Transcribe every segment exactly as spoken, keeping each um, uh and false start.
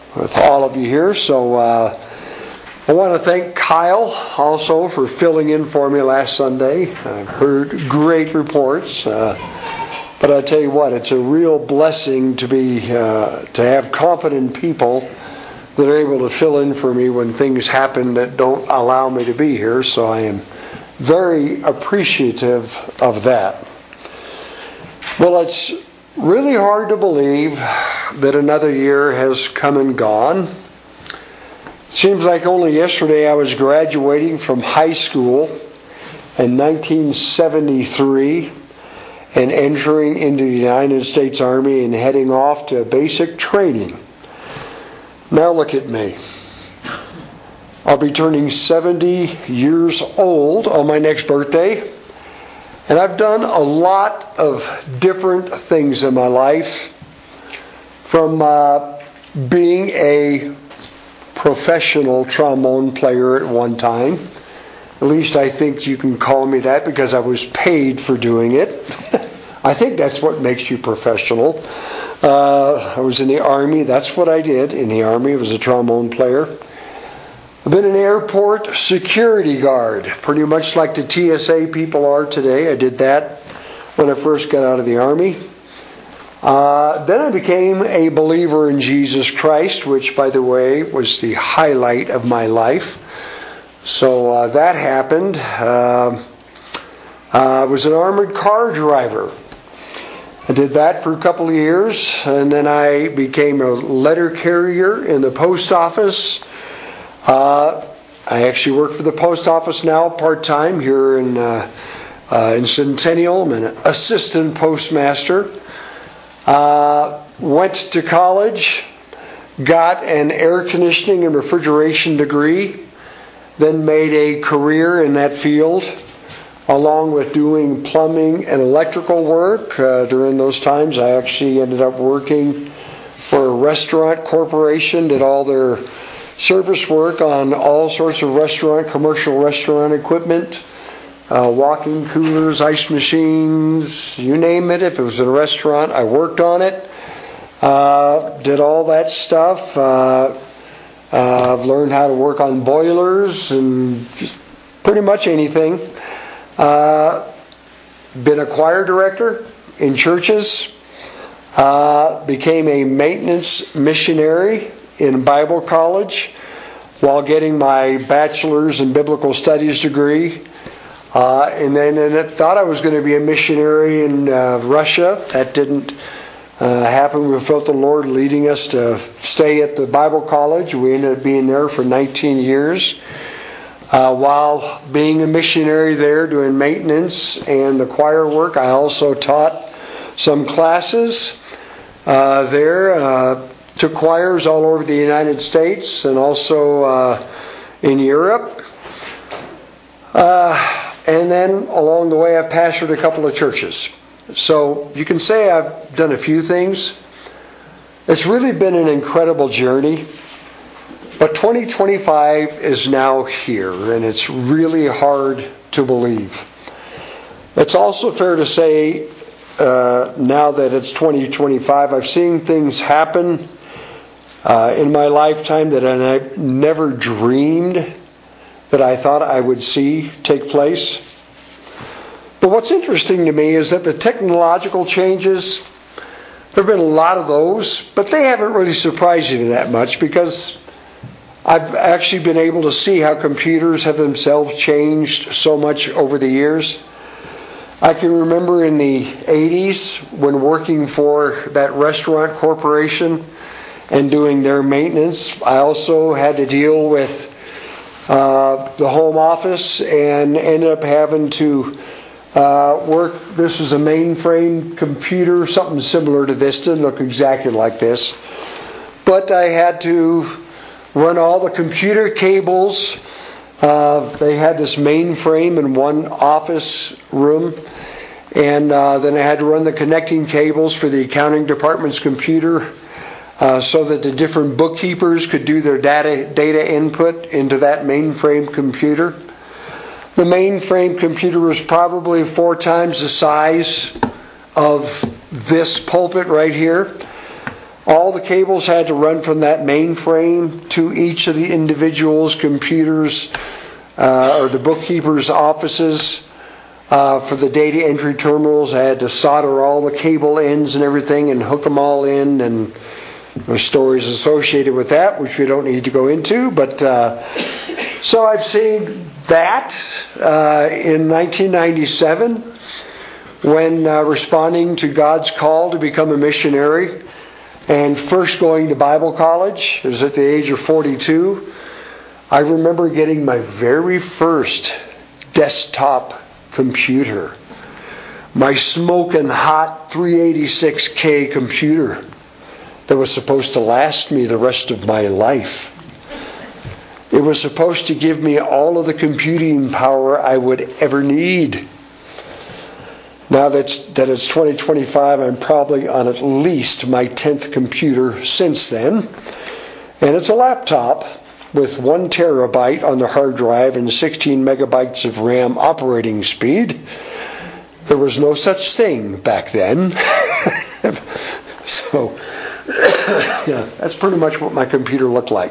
with all of you here. So uh, I want to thank Kyle also for filling in for me last Sunday. I've heard great reports. Uh, but I tell you what, it's a real blessing to be uh, to have competent people that are able to fill in for me when things happen that don't allow me to be here. So I am very appreciative of that. Well, it's really hard to believe that another year has come and gone. It seems like only yesterday I was graduating from high school in nineteen seventy-three and entering into the United States Army and heading off to basic training. Now look at me. I'll be turning seventy years old on my next birthday. And I've done a lot of different things in my life. From uh, being a professional trombone player at one time. At least I think you can call me that because I was paid for doing it. I think that's what makes you professional. Uh, I was in the Army. That's what I did in the Army. I was a trombone player. I've been an airport security guard, pretty much like the T S A people are today. I did that when I first got out of the Army. Uh, then I became a believer in Jesus Christ, which, by the way, was the highlight of my life. So uh, that happened. Uh, I was an armored car driver. I did that for a couple of years, and then I became a letter carrier in the post office. Uh, I actually work for the post office now part-time here in, uh, uh, in Centennial. I'm an assistant postmaster. Uh, went to college, got an air conditioning and refrigeration degree, then made a career in that field, along with doing plumbing and electrical work. Uh, during those times, I actually ended up working for a restaurant corporation, did all their service work on all sorts of restaurant, commercial restaurant equipment, uh, walk-in coolers, ice machines, you name it. If it was in a restaurant, I worked on it. Uh, did all that stuff. Uh, uh, I've learned how to work on boilers and just pretty much anything. Uh, been a choir director in churches. Uh, became a maintenance missionary in Bible college while getting my bachelor's in biblical studies degree. Uh, and then and it thought I was going to be a missionary in uh, Russia. That didn't uh, happen. We felt the Lord leading us to stay at the Bible college. We ended up being there for nineteen years. Uh, while being a missionary there, doing maintenance and the choir work, I also taught some classes uh, there. Uh, took choirs all over the United States and also uh, in Europe. Uh, and then along the way, I've pastored a couple of churches. So you can say I've done a few things. It's really been an incredible journey. But twenty twenty-five is now here, and it's really hard to believe. It's also fair to say, uh, now that it's twenty twenty-five, I've seen things happen uh, in my lifetime that I've never dreamed that I thought I would see take place. But what's interesting to me is that the technological changes, there have been a lot of those, but they haven't really surprised me that much because I've actually been able to see how computers have themselves changed so much over the years. I can remember in the eighties when working for that restaurant corporation and doing their maintenance. I also had to deal with uh, the home office and ended up having to uh, work. This was a mainframe computer, something similar to this. Didn't look exactly like this. But I had to run all the computer cables. Uh, they had this mainframe in one office room. And uh, then I had to run the connecting cables for the accounting department's computer uh, so that the different bookkeepers could do their data data input into that mainframe computer. The mainframe computer was probably four times the size of this pulpit right here. All the cables had to run from that mainframe to each of the individuals' computers uh, or the bookkeeper's offices. Uh, for the data entry terminals, I had to solder all the cable ends and everything and hook them all in, and there's stories associated with that, which we don't need to go into. But uh, so I've seen that uh, in nineteen ninety-seven when uh, responding to God's call to become a missionary and first going to Bible college. It was at the age of forty-two. I remember getting my very first desktop computer, my smoking hot three eighty-six K computer that was supposed to last me the rest of my life. It was supposed to give me all of the computing power I would ever need. Now that's, that it's twenty twenty-five, I'm probably on at least my tenth computer since then. And it's a laptop with one terabyte on the hard drive and sixteen megabytes of RAM operating speed. There was no such thing back then. So, yeah, that's pretty much what my computer looked like.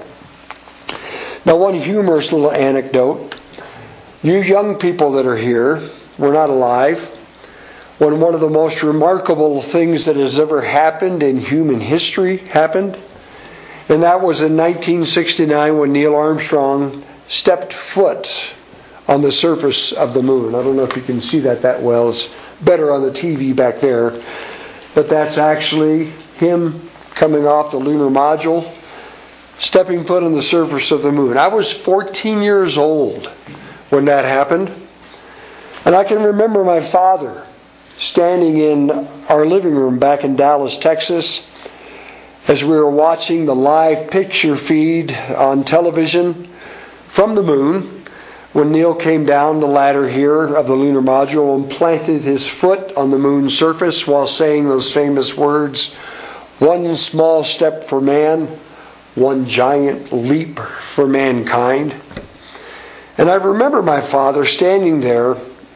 Now, one humorous little anecdote. You young people that are here were not alive when one of the most remarkable things that has ever happened in human history happened. And that was in nineteen sixty-nine when Neil Armstrong stepped foot on the surface of the moon. I don't know if you can see that that well. It's better on the T V back there. But that's actually him coming off the lunar module, stepping foot on the surface of the moon. I was fourteen years old when that happened. And I can remember my father standing in our living room back in Dallas, Texas, as we were watching the live picture feed on television from the moon when Neil came down the ladder here of the lunar module and planted his foot on the moon's surface while saying those famous words, "One small step for man, one giant leap for mankind." And I remember my father standing there.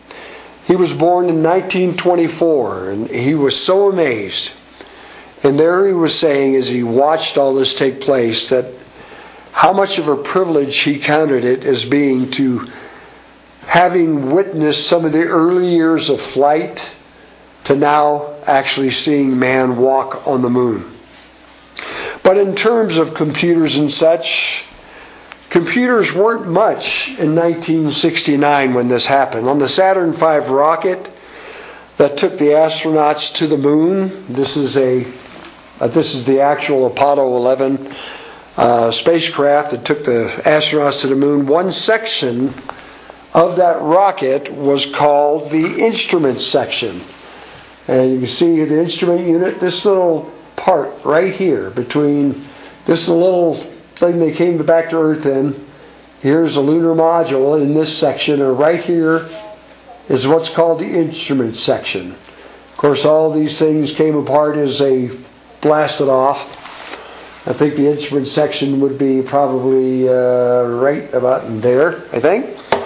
He was born in nineteen twenty-four, and he was so amazed. And there he was saying, as he watched all this take place, that how much of a privilege he counted it as being to having witnessed some of the early years of flight to now actually seeing man walk on the moon. But in terms of computers and such, computers weren't much in nineteen sixty-nine when this happened. On the Saturn five rocket that took the astronauts to the moon, this is a Uh, this is the actual Apollo eleven uh, spacecraft that took the astronauts to the moon. One section of that rocket was called the instrument section. And you can see the instrument unit, this little part right here between this little thing they came back to Earth in. Here's a lunar module in this section, and right here is what's called the instrument section. Of course, all these things came apart as they blasted off. I think the instrument section would be probably uh, right about in there, I think.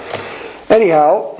Anyhow,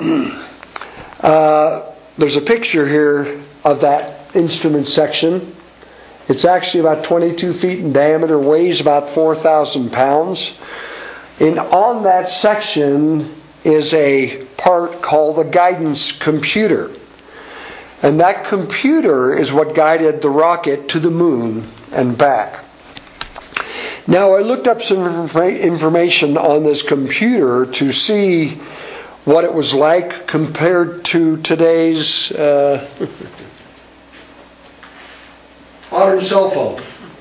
uh, there's a picture here of that instrument section. It's actually about twenty-two feet in diameter, weighs about four thousand pounds. And on that section is a part called the guidance computer. And that computer is what guided the rocket to the moon and back. Now, I looked up some information on this computer to see what it was like compared to today's uh, modern cell phone.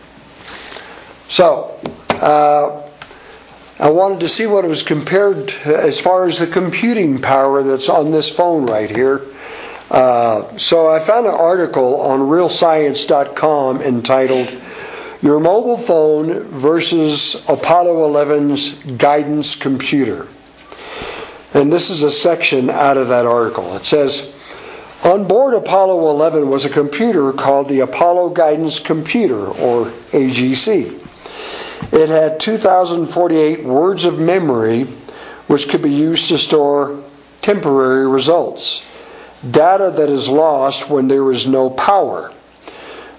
So, uh, I wanted to see what it was compared to as far as the computing power that's on this phone right here. Uh, so I found an article on real science dot com entitled "Your Mobile Phone versus Apollo eleven's Guidance Computer." And this is a section out of that article. It says, on board Apollo eleven was a computer called the Apollo Guidance Computer, or A G C. It had two thousand forty-eight words of memory, which could be used to store temporary results. Data that is lost when there is no power.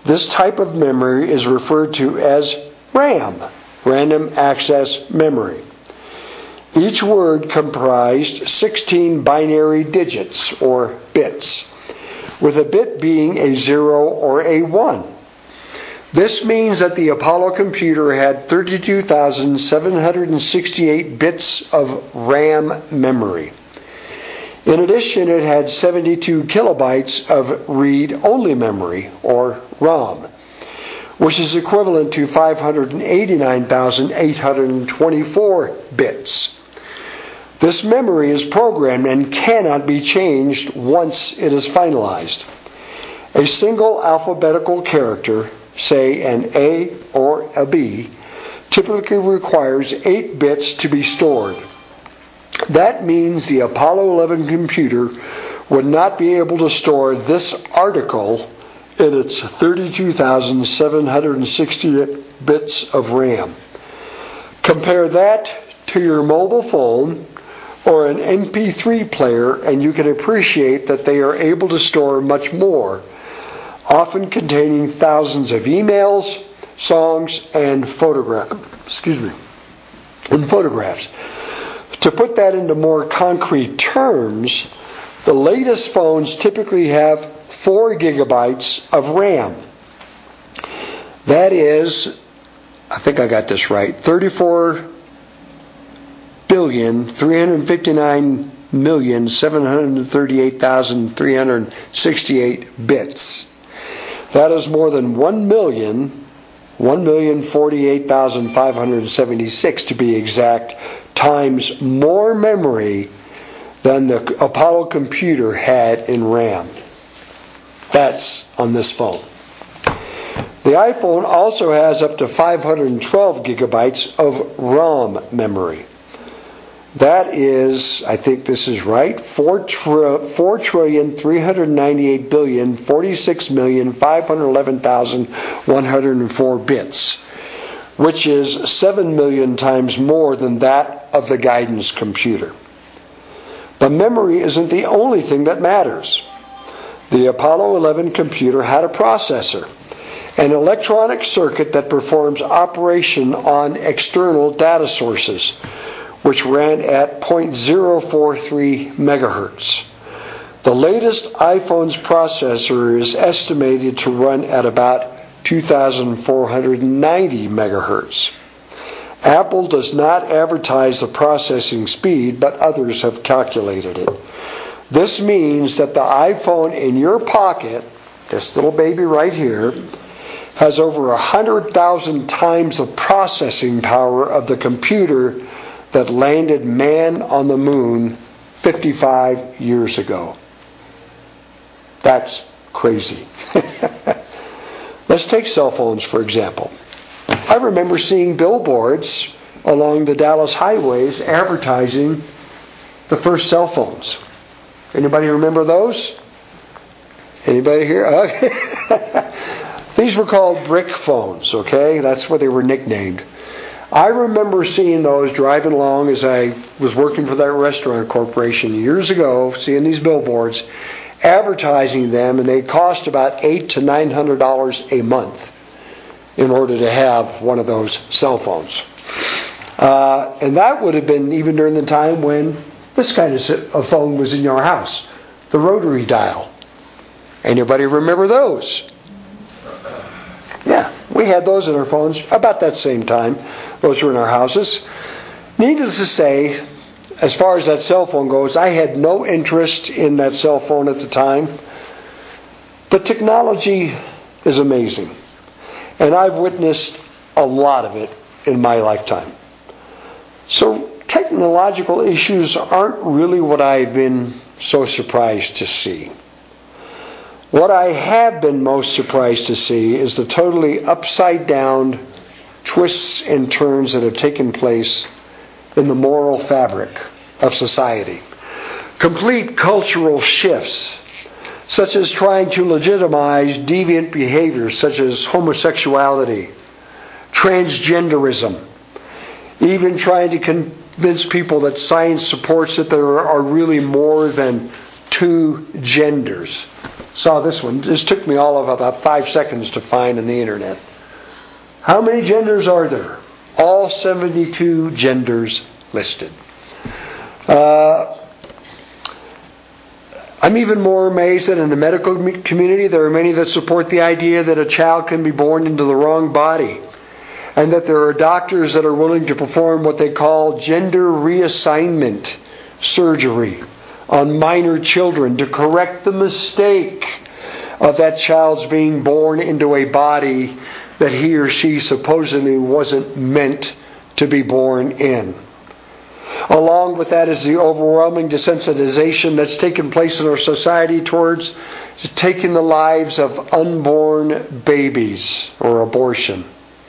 This type of memory is referred to as RAM, random access memory. Each word comprised sixteen binary digits, or bits, with a bit being a zero or a one. This means that the Apollo computer had thirty-two thousand seven hundred sixty-eight bits of RAM memory. In addition, it had seventy-two kilobytes of read-only memory, or ROM, which is equivalent to five hundred eighty-nine thousand eight hundred twenty-four bits. This memory is programmed and cannot be changed once it is finalized. A single alphabetical character, say an A or a B, typically requires eight bits to be stored. That means the Apollo eleven computer would not be able to store this article in its thirty-two thousand seven hundred sixty-eight bits of RAM. Compare that to your mobile phone or an M P three player, and you can appreciate that they are able to store much more, often containing thousands of emails, songs, and photographs. Excuse me, and photographs. To put that into more concrete terms, the latest phones typically have four gigabytes of RAM. That is, I think I got this right, thirty-four billion three hundred fifty-nine million seven hundred thirty-eight thousand three hundred sixty-eight bits. That is more than one million, one million forty-eight thousand five hundred seventy-six to be exact, times more memory than the Apollo computer had in RAM. That's on this phone. The iPhone also has up to five hundred twelve gigabytes of ROM memory. That is, I think this is right, four trillion three hundred ninety-eight billion forty-six million five hundred eleven thousand one hundred four bits, which is seven million times more than that of the guidance computer. But memory isn't the only thing that matters. The Apollo eleven computer had a processor, an electronic circuit that performs operation on external data sources, which ran at zero point zero four three megahertz. The latest iPhone's processor is estimated to run at about two thousand four hundred ninety megahertz. Apple does not advertise the processing speed, but others have calculated it. This means that the iPhone in your pocket, this little baby right here, has over one hundred thousand times the processing power of the computer that landed man on the moon fifty-five years ago. That's crazy. Let's take cell phones, for example. I remember seeing billboards along the Dallas highways advertising the first cell phones. Anybody remember those? Anybody here? These were called brick phones, okay? That's what they were nicknamed. I remember seeing those driving along as I was working for that restaurant corporation years ago, seeing these billboards, advertising them, and they cost about eight to nine hundred dollars a month in order to have one of those cell phones. Uh, and that would have been even during the time when this kind of a phone was in your house, the rotary dial. Anybody remember those? Yeah, we had those in our phones about that same time. Those were in our houses. Needless to say, as far as that cell phone goes, I had no interest in that cell phone at the time. But technology is amazing. And I've witnessed a lot of it in my lifetime. So technological issues aren't really what I've been so surprised to see. What I have been most surprised to see is the totally upside down twists and turns that have taken place in the moral fabric of society. Complete cultural shifts, such as trying to legitimize deviant behaviors such as homosexuality, transgenderism, even trying to convince people that science supports that there are really more than two genders. saw this one. This took me all of about five seconds to find on the internet. How many genders are there? All seventy-two genders listed. Uh, I'm even more amazed that in the medical community there are many that support the idea that a child can be born into the wrong body, and that there are doctors that are willing to perform what they call gender reassignment surgery on minor children to correct the mistake of that child's being born into a body that he or she supposedly wasn't meant to be born in. Along with that is the overwhelming desensitization that's taken place in our society towards taking the lives of unborn babies or abortion.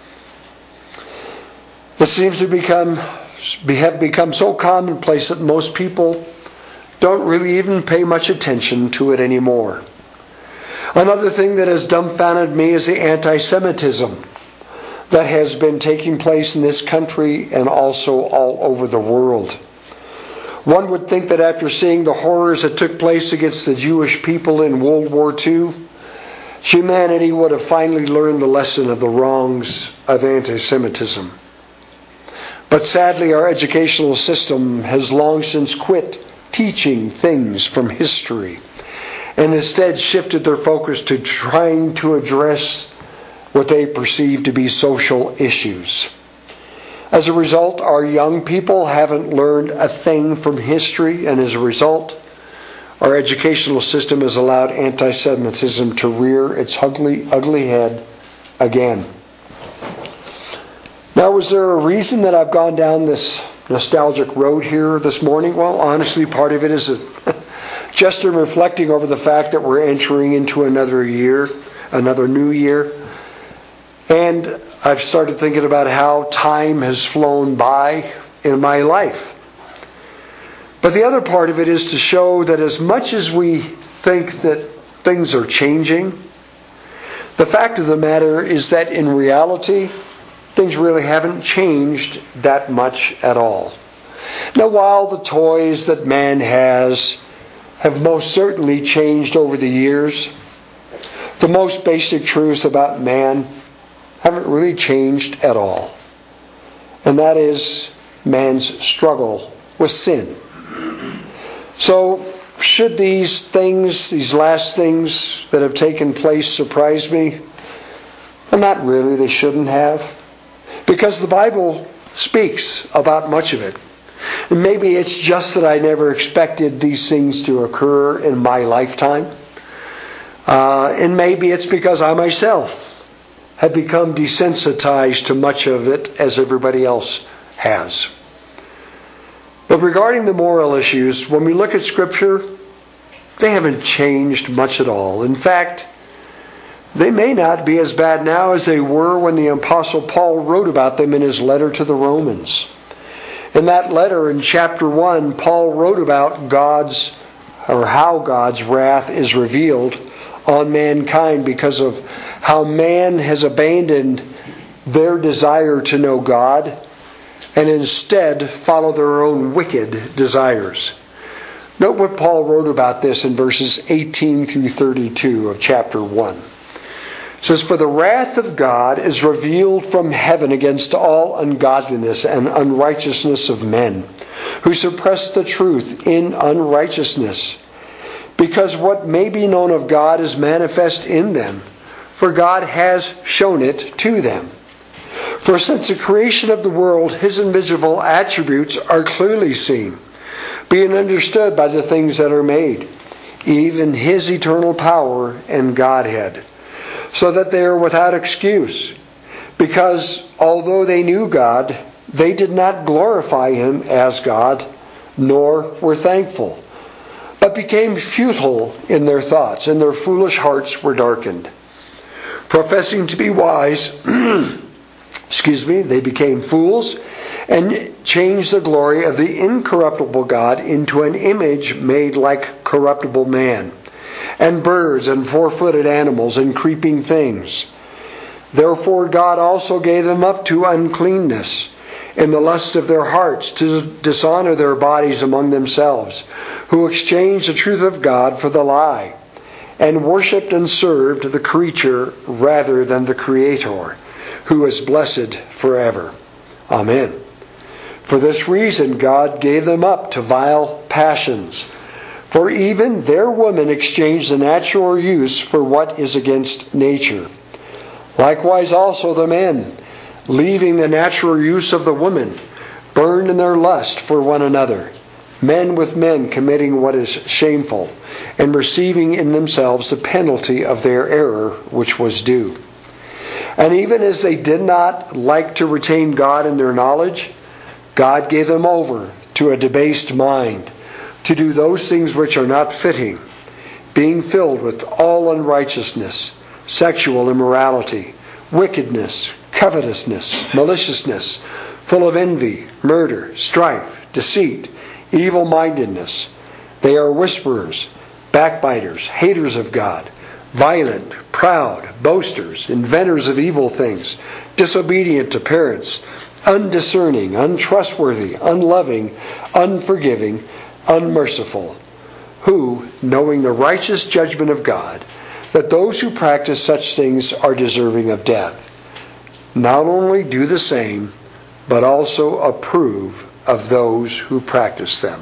It seems to become have become so commonplace that most people don't really even pay much attention to it anymore. Another thing that has dumbfounded me is the anti-Semitism that has been taking place in this country and also all over the world. One would think that after seeing the horrors that took place against the Jewish people in World War Two, humanity would have finally learned the lesson of the wrongs of anti-Semitism. But sadly, our educational system has long since quit teaching things from history and instead shifted their focus to trying to address what they perceive to be social issues. As a result, our young people haven't learned a thing from history, and as a result, our educational system has allowed anti-Semitism to rear its ugly, ugly head again. Now, was there a reason that I've gone down this nostalgic road here this morning? Well, honestly, part of it is a, just in reflecting over the fact that we're entering into another year, another new year. And I've started thinking about how time has flown by in my life. But the other part of it is to show that as much as we think that things are changing, the fact of the matter is that in reality, things really haven't changed that much at all. Now, while the toys that man has have most certainly changed over the years, the most basic truths about man haven't really changed at all. And that is man's struggle with sin. So, should these things, these last things that have taken place surprise me? Well, not really, they shouldn't have. Because the Bible speaks about much of it. And maybe it's just that I never expected these things to occur in my lifetime. Uh, and maybe it's because I myself have become desensitized to much of it as everybody else has. But regarding the moral issues, when we look at Scripture, they haven't changed much at all. In fact, they may not be as bad now as they were when the Apostle Paul wrote about them in his letter to the Romans. In that letter, in chapter one, Paul wrote about God's, or how God's wrath is revealed on mankind because of how man has abandoned their desire to know God and instead follow their own wicked desires. Note what Paul wrote about this in verses eighteen through thirty-two of chapter one. It says, "For the wrath of God is revealed from heaven against all ungodliness and unrighteousness of men, who suppress the truth in unrighteousness. Because what may be known of God is manifest in them, for God has shown it to them. For since the creation of the world, His invisible attributes are clearly seen, being understood by the things that are made, even His eternal power and Godhead, so that they are without excuse. Because although they knew God, they did not glorify Him as God, nor were thankful, but became futile in their thoughts, and their foolish hearts were darkened. Professing to be wise, excuse me, they became fools, and changed the glory of the incorruptible God into an image made like corruptible man, and birds, and four-footed animals, and creeping things. Therefore God also gave them up to uncleanness, in the lust of their hearts, to dishonor their bodies among themselves, who exchanged the truth of God for the lie, and worshipped and served the creature rather than the Creator, who is blessed forever. Amen. For this reason God gave them up to vile passions. For even their women exchanged the natural use for what is against nature. Likewise also the men, leaving the natural use of the women, burned in their lust for one another, men with men committing what is shameful, and receiving in themselves the penalty of their error which was due. And even as they did not like to retain God in their knowledge, God gave them over to a debased mind, to do those things which are not fitting, being filled with all unrighteousness, sexual immorality, wickedness, covetousness, maliciousness, full of envy, murder, strife, deceit, evil-mindedness. They are whisperers, backbiters, haters of God, violent, proud, boasters, inventors of evil things, disobedient to parents, undiscerning, untrustworthy, unloving, unforgiving, unmerciful, who, knowing the righteous judgment of God, that those who practice such things are deserving of death, not only do the same, but also approve of those who practice them.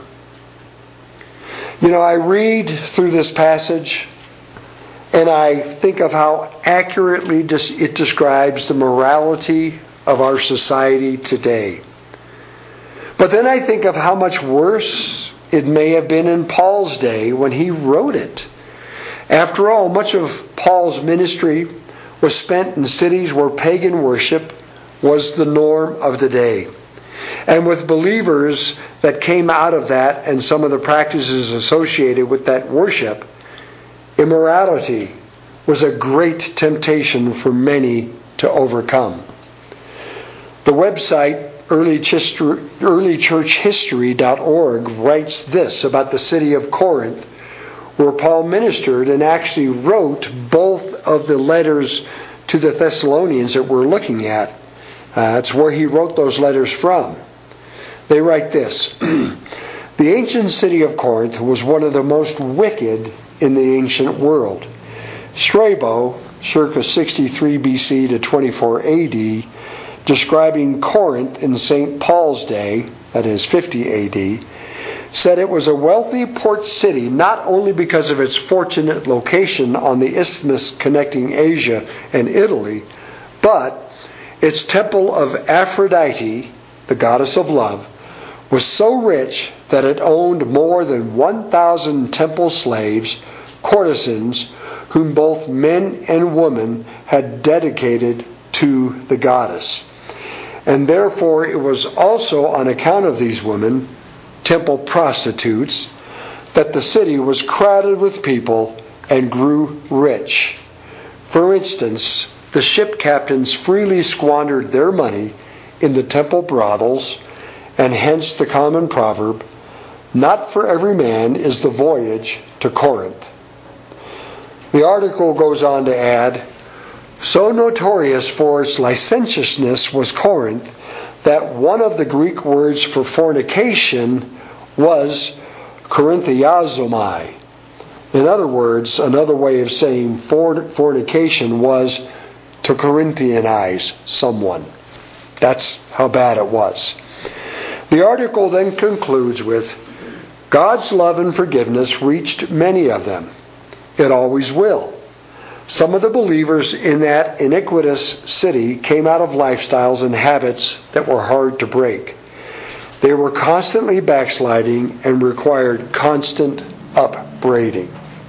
You know, I read through this passage and I think of how accurately it describes the morality of our society today. But then I think of how much worse it may have been in Paul's day when he wrote it. After all, much of Paul's ministry was spent in cities where pagan worship was the norm of the day. And with believers that came out of that and some of the practices associated with that worship, immorality was a great temptation for many to overcome. The website early church history dot org writes this about the city of Corinth, where Paul ministered and actually wrote both of the letters to the Thessalonians that we're looking at. Uh, it's where he wrote those letters from. They write this: the ancient city of Corinth was one of the most wicked in the ancient world. Strabo, circa sixty-three B C to twenty-four A D, describing Corinth in Saint Paul's day, that is fifty A D, said it was a wealthy port city not only because of its fortunate location on the isthmus connecting Asia and Italy, but its temple of Aphrodite, the goddess of love, was so rich that it owned more than one thousand temple slaves, courtesans, whom both men and women had dedicated to the goddess. And therefore it was also on account of these women, temple prostitutes, that the city was crowded with people and grew rich. For instance, the ship captains freely squandered their money in the temple brothels, and hence the common proverb, "Not for every man is the voyage to Corinth." The article goes on to add, so notorious for its licentiousness was Corinth that one of the Greek words for fornication was korinthiazomai. In other words, another way of saying fornication was to Corinthianize someone. That's how bad it was. The article then concludes with, God's love and forgiveness reached many of them. It always will. Some of the believers in that iniquitous city came out of lifestyles and habits that were hard to break. They were constantly backsliding and required constant upbraiding.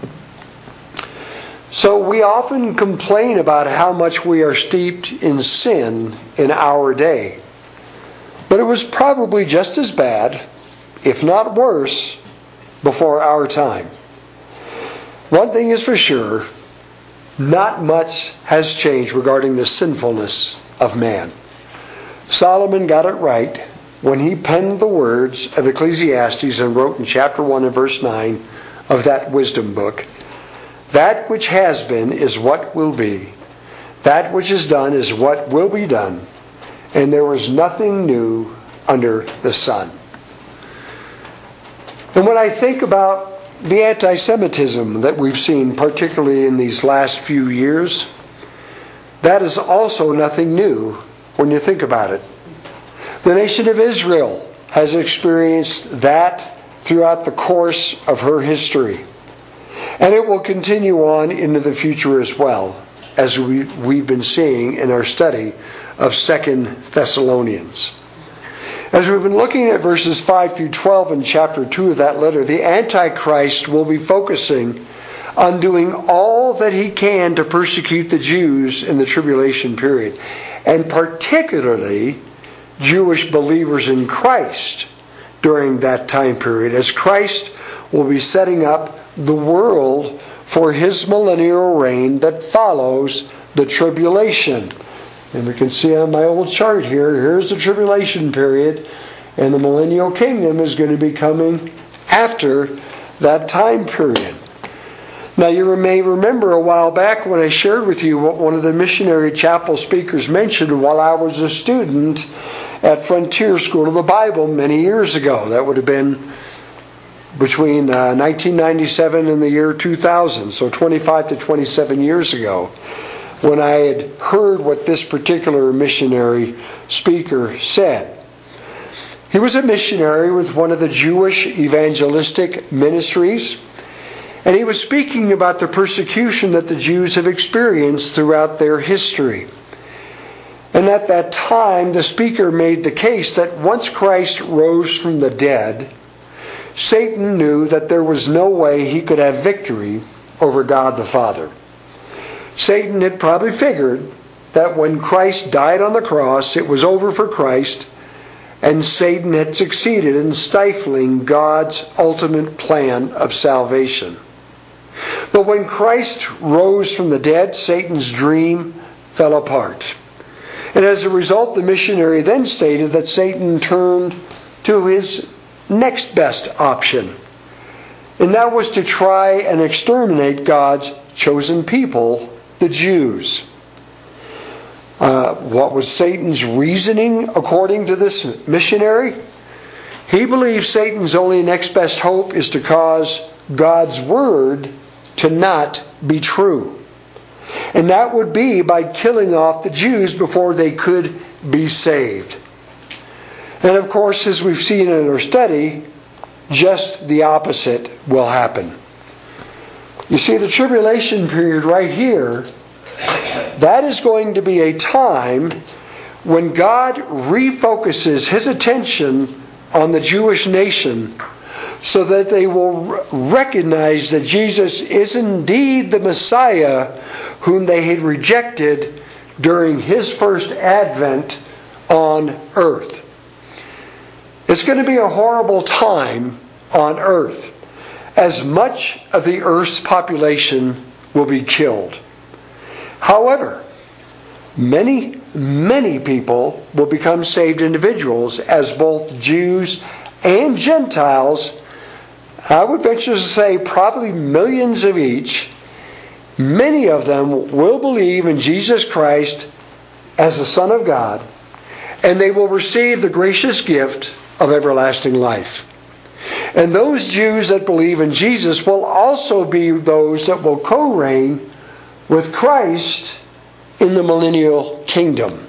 So we often complain about how much we are steeped in sin in our day. But it was probably just as bad, if not worse, before our time. One thing is for sure, not much has changed regarding the sinfulness of man. Solomon got it right when he penned the words of Ecclesiastes and wrote in chapter one and verse nine of that wisdom book, "That which has been is what will be. That which is done is what will be done. And there is nothing new under the sun." And when I think about the anti-Semitism that we've seen, particularly in these last few years, that is also nothing new when you think about it. The nation of Israel has experienced that throughout the course of her history. And it will continue on into the future as well, as we, we've been seeing in our study of Second Thessalonians. As we've been looking at verses five through twelve in chapter two of that letter, the Antichrist will be focusing on doing all that he can to persecute the Jews in the tribulation period, and particularly Jewish believers in Christ during that time period, as Christ will be setting up the world for his millennial reign that follows the tribulation. And we can see on my old chart here, here's the tribulation period, and the millennial kingdom is going to be coming after that time period. Now, you may remember a while back when I shared with you what one of the missionary chapel speakers mentioned while I was a student at Frontier School of the Bible many years ago. That would have been between uh, nineteen ninety-seven and the year two thousand, so twenty-five to twenty-seven years ago, when I had heard what this particular missionary speaker said. He was a missionary with one of the Jewish evangelistic ministries, and he was speaking about the persecution that the Jews have experienced throughout their history. And at that time, the speaker made the case that once Christ rose from the dead, Satan knew that there was no way he could have victory over God the Father. Satan had probably figured that when Christ died on the cross, it was over for Christ, and Satan had succeeded in stifling God's ultimate plan of salvation. But when Christ rose from the dead, Satan's dream fell apart. And as a result, the missionary then stated that Satan turned to his next best option. And that was to try and exterminate God's chosen people, the Jews. Uh, what was Satan's reasoning according to this missionary? He believed Satan's only next best hope is to cause God's word to not be true. And that would be by killing off the Jews before they could be saved. And of course, as we've seen in our study, just the opposite will happen. You see, the tribulation period right here, that is going to be a time when God refocuses his attention on the Jewish nation so that they will recognize that Jesus is indeed the Messiah whom they had rejected during his first advent on earth. It's going to be a horrible time on earth, as much of the earth's population will be killed. However, many, many people will become saved individuals, as both Jews and Gentiles, I would venture to say probably millions of each, many of them will believe in Jesus Christ as the Son of God, and they will receive the gracious gift of everlasting life. And those Jews that believe in Jesus will also be those that will co-reign with Christ in the millennial kingdom.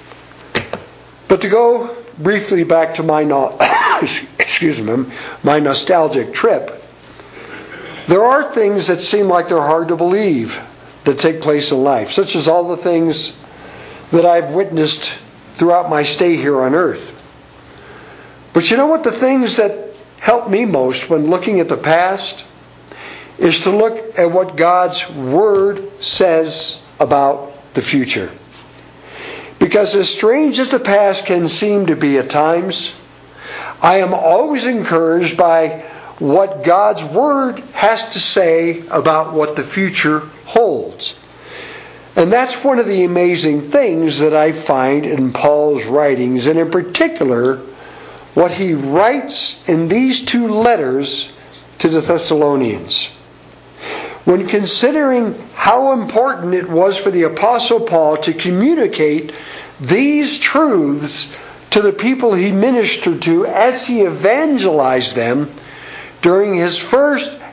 But to go briefly back to my no- excuse me, my nostalgic trip, there are things that seem like they're hard to believe that take place in life, such as all the things that I've witnessed throughout my stay here on earth. But you know what? The things that help me most when looking at the past is to look at what God's Word says about the future. Because as strange as the past can seem to be at times, I am always encouraged by what God's Word has to say about what the future holds. And that's one of the amazing things that I find in Paul's writings, and in particular, what he writes in these two letters to the Thessalonians. When considering how important it was for the Apostle Paul to communicate these truths to the people he ministered to as he evangelized them during his first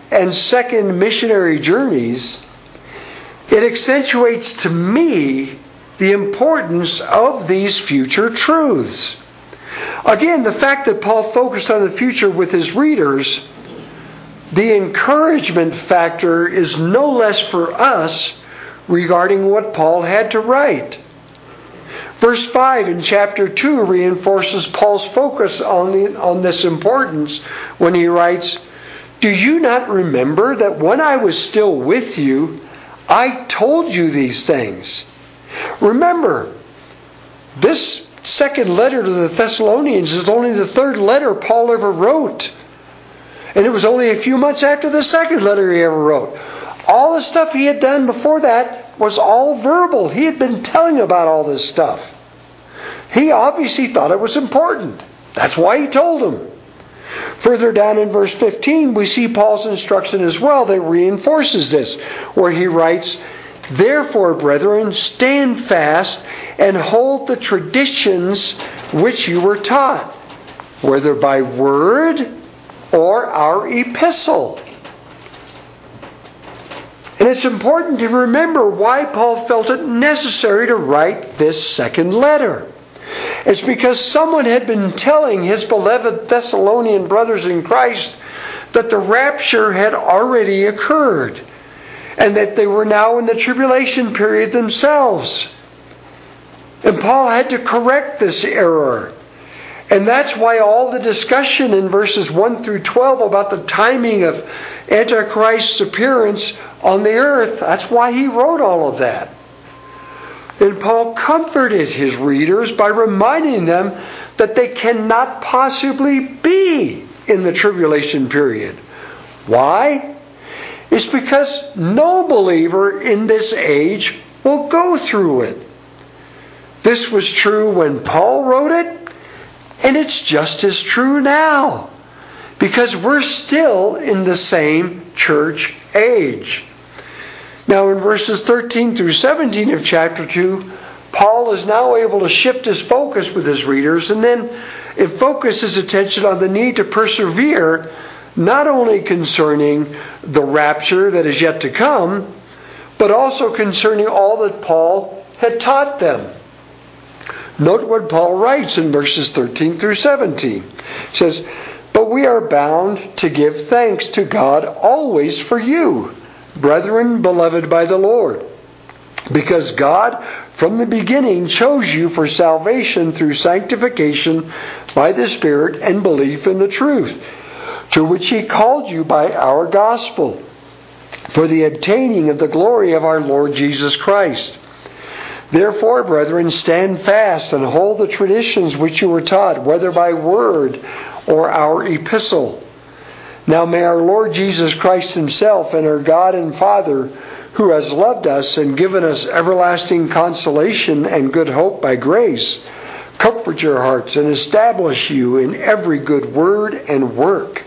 and second missionary journeys, it accentuates to me the importance of these future truths. Again, the fact that Paul focused on the future with his readers, the encouragement factor is no less for us regarding what Paul had to write. Verse five in chapter two reinforces Paul's focus on, the, on this importance when he writes, "Do you not remember that when I was still with you, I told you these things?" Remember, this second letter to the Thessalonians is only the third letter Paul ever wrote. And it was only a few months after the second letter he ever wrote. All the stuff he had done before that was all verbal. He had been telling about all this stuff. He obviously thought it was important. That's why he told them. Further down in verse fifteen, we see Paul's instruction as well that reinforces this, where he writes, "Therefore, brethren, stand fast and hold the traditions which you were taught, whether by word or our epistle." And it's important to remember why Paul felt it necessary to write this second letter. It's because someone had been telling his beloved Thessalonian brothers in Christ that the rapture had already occurred and that they were now in the tribulation period themselves. And Paul had to correct this error. And that's why all the discussion in verses one through twelve about the timing of Antichrist's appearance on the earth, that's why he wrote all of that. And Paul comforted his readers by reminding them that they cannot possibly be in the tribulation period. Why? It's because no believer in this age will go through it. This was true when Paul wrote it, and it's just as true now, because we're still in the same church age. Now in verses thirteen through seventeen of chapter two, Paul is now able to shift his focus with his readers, and then it focuses his attention on the need to persevere, not only concerning the rapture that is yet to come, but also concerning all that Paul had taught them. Note what Paul writes in verses thirteen through seventeen. It says, "But we are bound to give thanks to God always for you, brethren beloved by the Lord, because God from the beginning chose you for salvation through sanctification by the Spirit and belief in the truth, to which He called you by our gospel, for the obtaining of the glory of our Lord Jesus Christ. Therefore, brethren, stand fast and hold the traditions which you were taught, whether by word or our epistle. Now may our Lord Jesus Christ Himself and our God and Father, who has loved us and given us everlasting consolation and good hope by grace, comfort your hearts and establish you in every good word and work."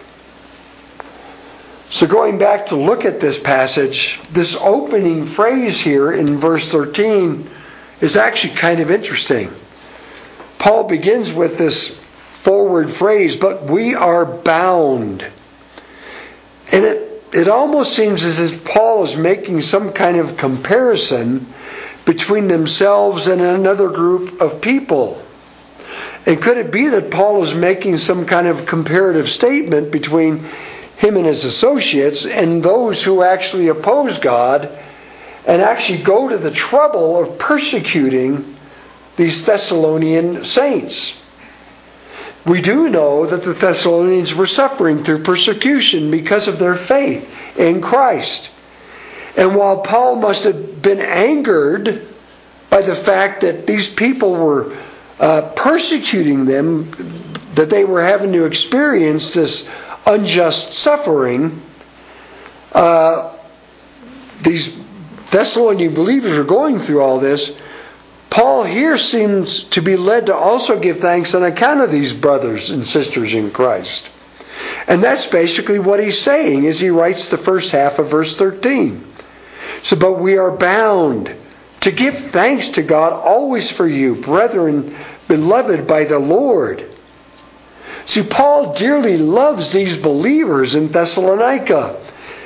So going back to look at this passage, this opening phrase here in verse thirteen is actually kind of interesting. Paul begins with this forward phrase, "But we are bound." And it, it almost seems as if Paul is making some kind of comparison between themselves and another group of people. And could it be that Paul is making some kind of comparative statement between him and his associates and those who actually oppose God and actually go to the trouble of persecuting these Thessalonian saints? We do know that the Thessalonians were suffering through persecution because of their faith in Christ. And while Paul must have been angered by the fact that these people were uh, persecuting them, that they were having to experience this unjust suffering, uh, these Thessalonian believers are going through all this, Paul here seems to be led to also give thanks on account of these brothers and sisters in Christ. And that's basically what he's saying as he writes the first half of verse thirteen. So, "But we are bound to give thanks to God always for you, brethren beloved by the Lord." See, Paul dearly loves these believers in Thessalonica.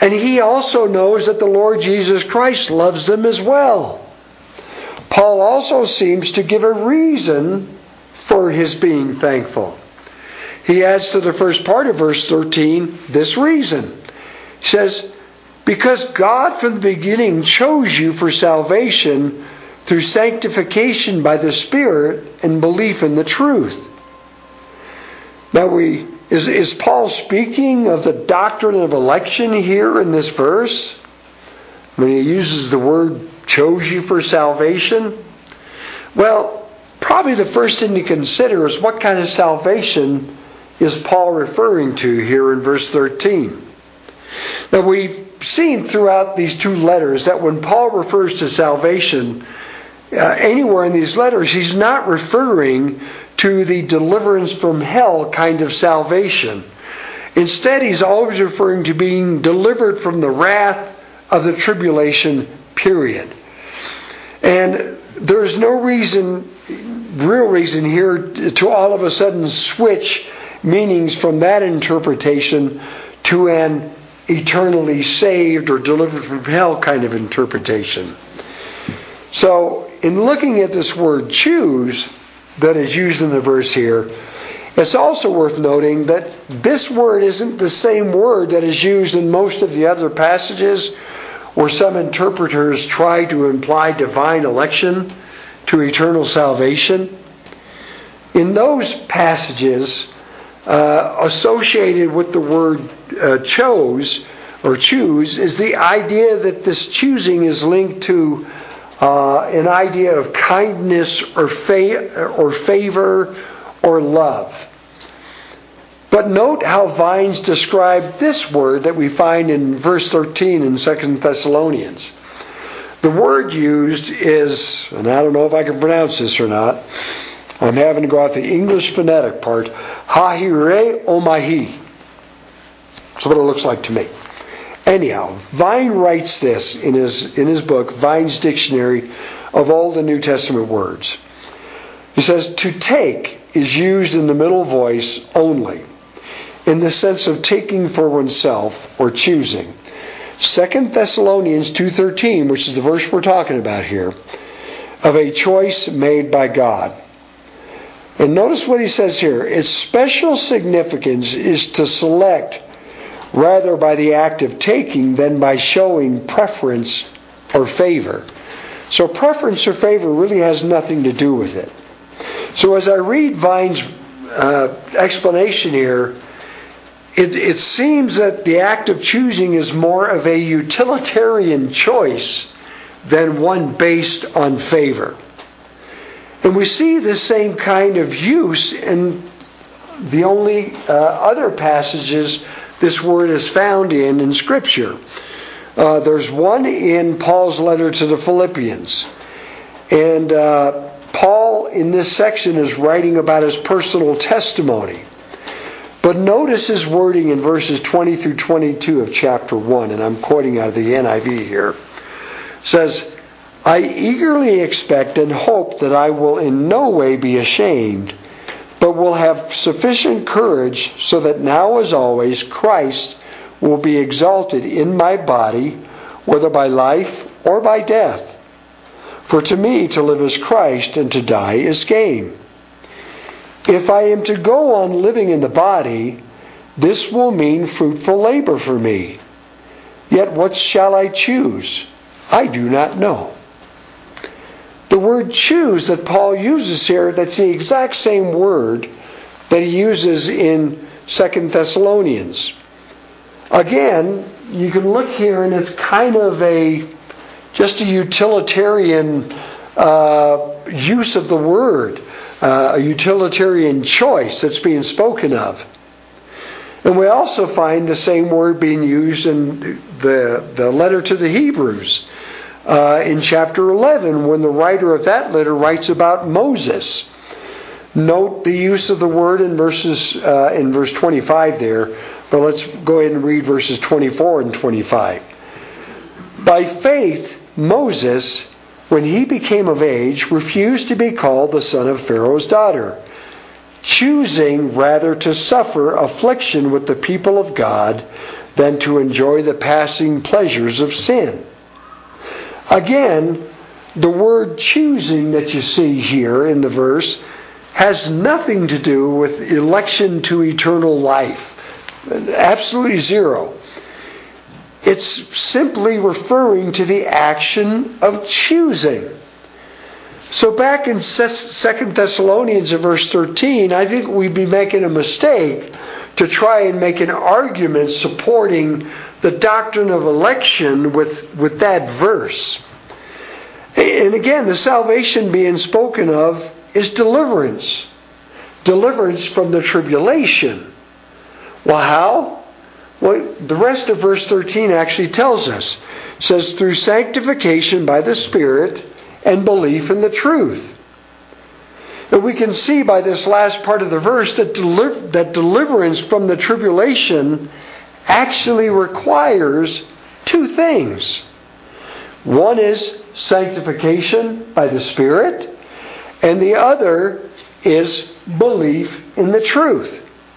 And he also knows that the Lord Jesus Christ loves them as well. Paul also seems to give a reason for his being thankful. He adds to the first part of verse thirteen this reason. He says, because God from the beginning chose you for salvation through sanctification by the Spirit and belief in the truth. Now, we is, is Paul speaking of the doctrine of election here in this verse? When he uses the word chose you for salvation? Well, probably the first thing to consider is what kind of salvation is Paul referring to here in verse thirteen. Now, we've seen throughout these two letters that when Paul refers to salvation, uh, anywhere in these letters, he's not referring to the deliverance from hell kind of salvation. Instead, he's always referring to being delivered from the wrath of the tribulation period. And there's no reason, real reason here to all of a sudden switch meanings from that interpretation to an eternally saved or delivered from hell kind of interpretation. So, in looking at this word choose that is used in the verse here, it's also worth noting that this word isn't the same word that is used in most of the other passages where some interpreters try to imply divine election to eternal salvation. In those passages uh, associated with the word uh, chose or choose is the idea that this choosing is linked to uh, an idea of kindness or, fa- or favor or love. But note how Vines described this word that we find in verse thirteen in Second Thessalonians. The word used is, and I don't know if I can pronounce this or not, I'm having to go out the English phonetic part, hahire omahi. That's what it looks like to me. Anyhow, Vine writes this in his, in his book, Vine's Dictionary of Old and New Testament Words. He says, to take is used in the middle voice only, in the sense of taking for oneself or choosing. Second Thessalonians two thirteen, which is the verse we're talking about here, of a choice made by God. And notice what he says here. Its special significance is to select rather by the act of taking than by showing preference or favor. So preference or favor really has nothing to do with it. So as I read Vine's uh, explanation here, It, it seems that the act of choosing is more of a utilitarian choice than one based on favor. And we see the same kind of use in the only uh, other passages this word is found in in Scripture. Uh, there's one in Paul's letter to the Philippians. And uh, Paul in this section is writing about his personal testimony. But notice his wording in verses twenty through twenty-two of chapter one, and I'm quoting out of the N I V here. It says, I eagerly expect and hope that I will in no way be ashamed, but will have sufficient courage so that now as always Christ will be exalted in my body, whether by life or by death. For to me to live is Christ, and to die is gain. If I am to go on living in the body, this will mean fruitful labor for me. Yet what shall I choose? I do not know. The word choose that Paul uses here, that's the exact same word that he uses in Second Thessalonians. Again, you can look here and it's kind of a just a utilitarian uh, use of the word. Uh, a utilitarian choice that's being spoken of. And we also find the same word being used in the, the letter to the Hebrews uh, in chapter eleven when the writer of that letter writes about Moses. Note the use of the word in verses uh, in verse twenty-five there, but let's go ahead and read verses twenty-four and twenty-five. By faith, Moses, when he became of age, refused to be called the son of Pharaoh's daughter, choosing rather to suffer affliction with the people of God than to enjoy the passing pleasures of sin. Again, the word choosing that you see here in the verse has nothing to do with election to eternal life. Absolutely zero. It's simply referring to the action of choosing. So back in Second Thessalonians in verse thirteen, I think we'd be making a mistake to try and make an argument supporting the doctrine of election with, with that verse. And again, the salvation being spoken of is deliverance. Deliverance from the tribulation. Well, how? Well, the rest of verse thirteen actually tells us. It says, through sanctification by the Spirit and belief in the truth. And we can see by this last part of the verse that, deliver, that deliverance from the tribulation actually requires two things. One is sanctification by the Spirit, and the other is belief in the truth.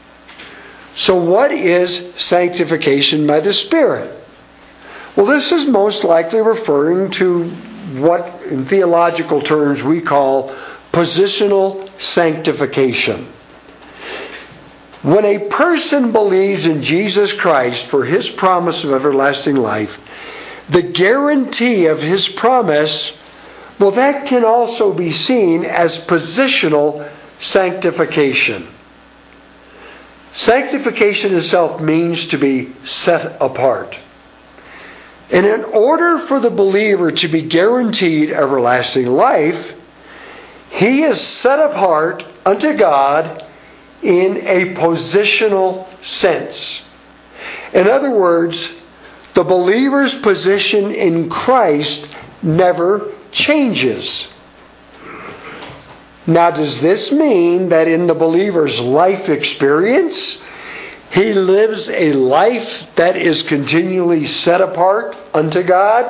So what is sanctification by the Spirit? Well, this is most likely referring to what in theological terms we call positional sanctification. When a person believes in Jesus Christ for His promise of everlasting life, the guarantee of His promise, well, that can also be seen as positional sanctification. Sanctification itself means to be set apart. And in order for the believer to be guaranteed everlasting life, he is set apart unto God in a positional sense. In other words, the believer's position in Christ never changes. Now, does this mean that in the believer's life experience, he lives a life that is continually set apart unto God?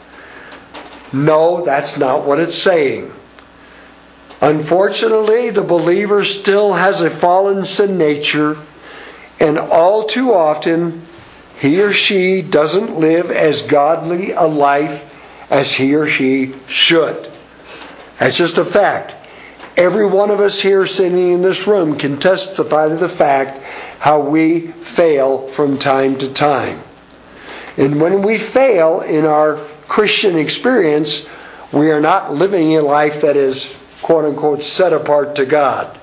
No, that's not what it's saying. Unfortunately, the believer still has a fallen sin nature, and all too often, he or she doesn't live as godly a life as he or she should. That's just a fact. Every one of us here sitting in this room can testify to the fact how we fail from time to time. And when we fail in our Christian experience, we are not living a life that is, quote unquote, set apart to God.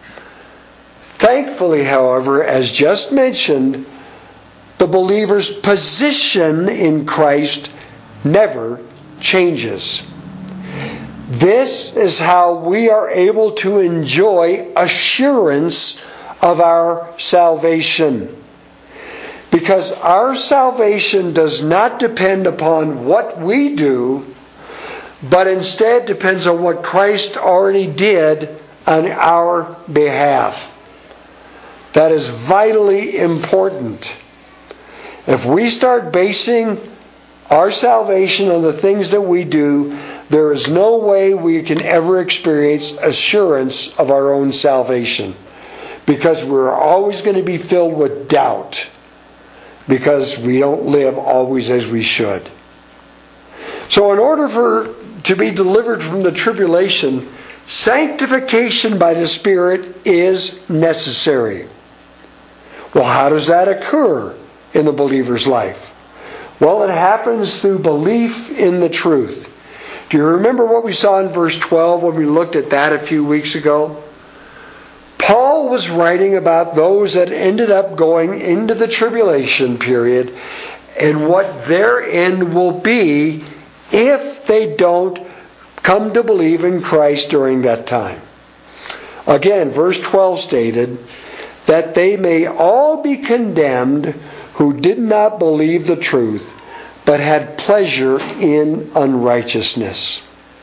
Thankfully, however, as just mentioned, the believer's position in Christ never changes. This is how we are able to enjoy assurance of our salvation. Because our salvation does not depend upon what we do, but instead depends on what Christ already did on our behalf. That is vitally important. If we start basing our salvation on the things that we do, there is no way we can ever experience assurance of our own salvation. Because we're always going to be filled with doubt. Because we don't live always as we should. So in order for to be delivered from the tribulation, sanctification by the Spirit is necessary. Well, how does that occur in the believer's life? Well, it happens through belief in the truth. Do you remember what we saw in verse twelve when we looked at that a few weeks ago? Paul was writing about those that ended up going into the tribulation period and what their end will be if they don't come to believe in Christ during that time. Again, verse twelve stated that they may all be condemned who did not believe the truth, but had pleasure in unrighteousness.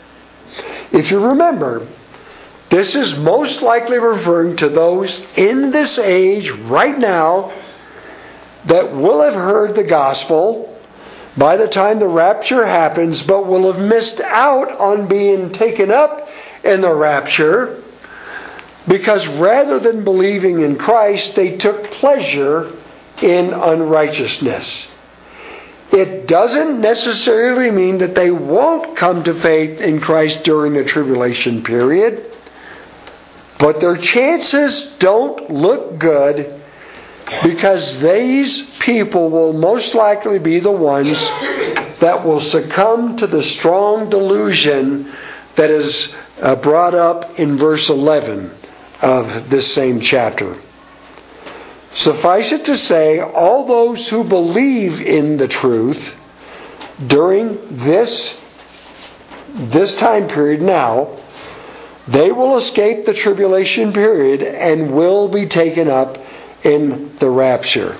If you remember, this is most likely referring to those in this age right now that will have heard the gospel by the time the rapture happens, but will have missed out on being taken up in the rapture because rather than believing in Christ, they took pleasure in unrighteousness. It doesn't necessarily mean that they won't come to faith in Christ during the tribulation period, but their chances don't look good, because these people will most likely be the ones that will succumb to the strong delusion that is uh, brought up in verse eleven of this same chapter. Suffice it to say, all those who believe in the truth during this, this time period now, they will escape the tribulation period and will be taken up in the rapture.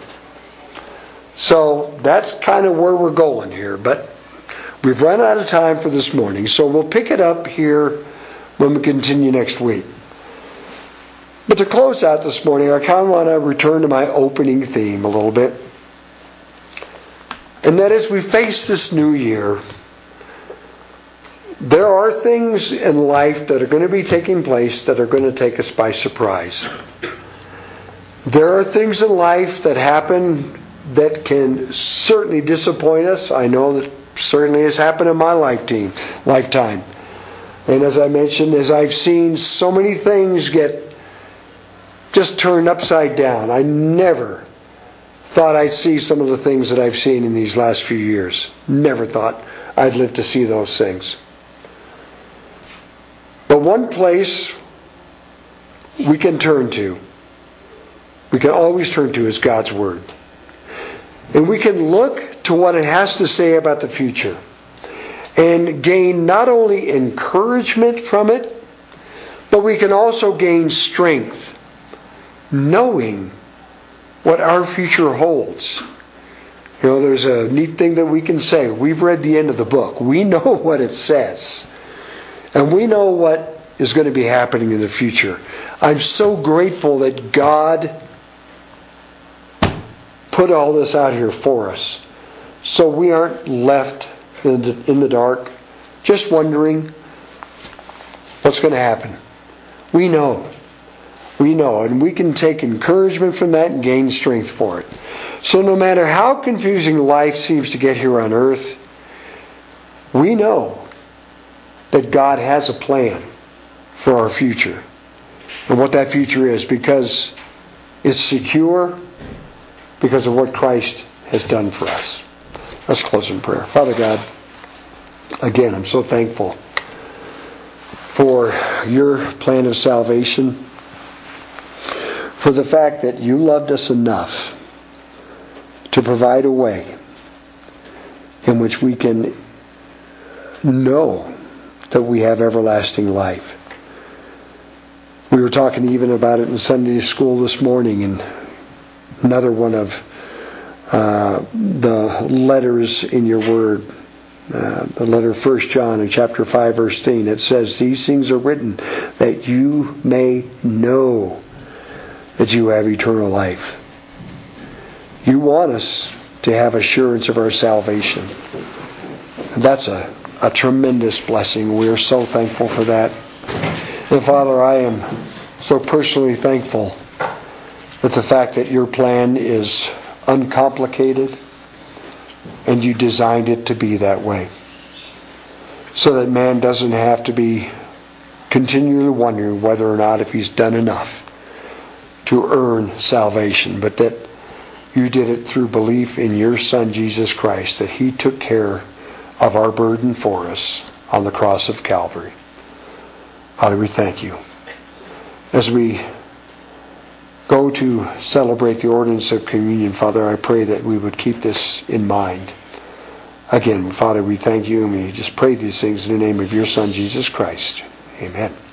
So that's kind of where we're going here. But we've run out of time for this morning, so we'll pick it up here when we continue next week. But to close out this morning, I kind of want to return to my opening theme a little bit. And that is, we face this new year. There are things in life that are going to be taking place that are going to take us by surprise. There are things in life that happen that can certainly disappoint us. I know that certainly has happened in my lifetime. lifetime. And as I mentioned, as I've seen so many things get just turned upside down, I never thought I'd see some of the things that I've seen in these last few years. Never thought I'd live to see those things. But one place we can turn to, we can always turn to, is God's Word. And we can look to what it has to say about the future and gain not only encouragement from it, but we can also gain strength, knowing what our future holds. You know, there's a neat thing that we can say. We've read the end of the book. We know what it says. And we know what is going to be happening in the future. I'm so grateful that God put all this out here for us, so we aren't left in the, in the dark, just wondering what's going to happen. We know. We know, and we can take encouragement from that and gain strength for it. So no matter how confusing life seems to get here on earth, we know that God has a plan for our future. And what that future is, because it's secure, because of what Christ has done for us. Let's close in prayer. Father God, again, I'm so thankful for your plan of salvation, for the fact that you loved us enough to provide a way in which we can know that we have everlasting life. We were talking even about it in Sunday school this morning, in another one of uh, the letters in your Word, uh, the letter First John in chapter five, verse thirteen. It says, "These things are written that you may know that you have eternal life." You want us to have assurance of our salvation. And that's a, a tremendous blessing. We are so thankful for that. And Father, I am so personally thankful that the fact that your plan is uncomplicated and you designed it to be that way, so that man doesn't have to be continually wondering whether or not if he's done enough to earn salvation, but that you did it through belief in your Son, Jesus Christ, that he took care of our burden for us on the cross of Calvary. Father, we thank you. As we go to celebrate the ordinance of communion, Father, I pray that we would keep this in mind. Again, Father, we thank you, and we just pray these things in the name of your Son, Jesus Christ. Amen.